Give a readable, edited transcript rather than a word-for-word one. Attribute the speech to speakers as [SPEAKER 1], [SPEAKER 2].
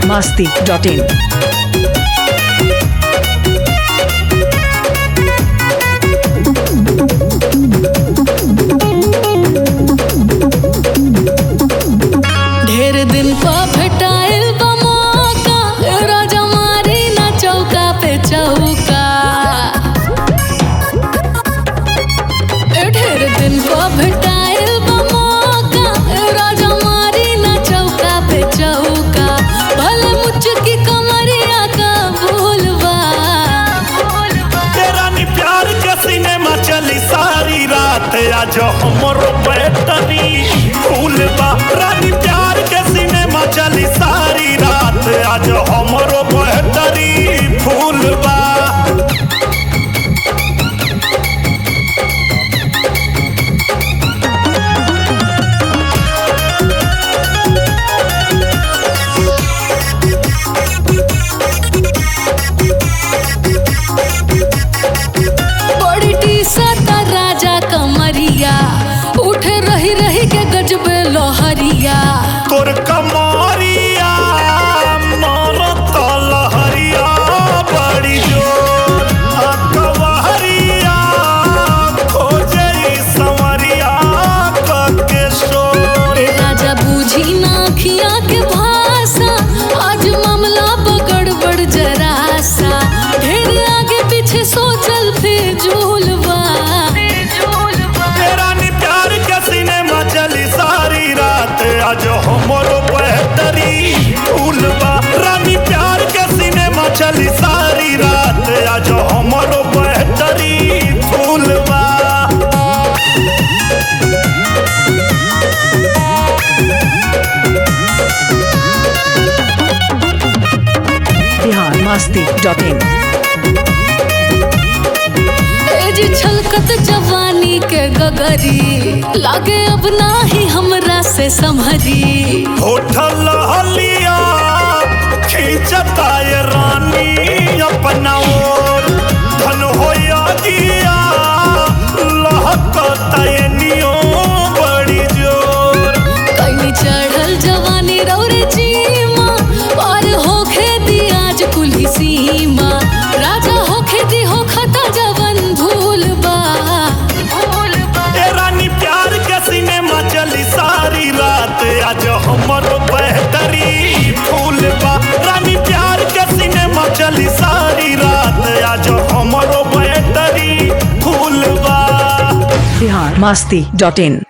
[SPEAKER 1] biharmasti.in
[SPEAKER 2] ढेर दिन पा भेटाइल बा मौका, राजा मारी ना चौका पे चौका। ढेर दिन पा भेटाइल बा मौका, राजा मारी ना चौका पे चौका। भले मुझकी कमरिया का भूलवा
[SPEAKER 3] तेरा नी प्यार के सिनेमा चली सारी रात, आज हमरो बैटरी फूल बा। रानी प्यार के सिनेमा चली सारी रात, आज हमरो बैटरी फूल बा।
[SPEAKER 2] बड़ी टीसता राजा कमरिया, उठे रही रही के गजबे लोहरिया।
[SPEAKER 3] तोर कमरिया मारत लहरिया बड़ी जोर, कवहरिया खोजे संवरिया के शोर।
[SPEAKER 2] राजा बूझी ना खिया के भाषा, आज मामला बगड़बड़ जरा सा। ढेर आगे पीछे सोचल फिजूलवा।
[SPEAKER 3] तेरा नी प्यार के सिनेमा चली सारी रात, आज हमरो बेहतरी फूल बा। रानी प्यार के सिनेमा चली सारी रात, आज हमरो बेहतरी फूल बा।
[SPEAKER 1] biharmasti.in
[SPEAKER 2] जी छलकत जवानी के गगरी, लागे अब नाही हमरा से संभरी।
[SPEAKER 3] होठल हलिया खींचता ये रानी अपना ओर, धन होया दिया लहकता ये नियो बड़ी जोर।
[SPEAKER 2] कहीं चढ़ल जवानी रौरे जीमा, पार होखे दी आज कुल्ही सीमा। राजा होखे दी हो खता जवन भूलबा।
[SPEAKER 3] ए रानी प्यार के सिनेमा चली सारी रात, आज हमरो बेहतरी फूल बा। रानी प्यार के सिनेमा चली सारी रात, आज हमरो बेहतरी फूल बा।
[SPEAKER 1] biharmasti.in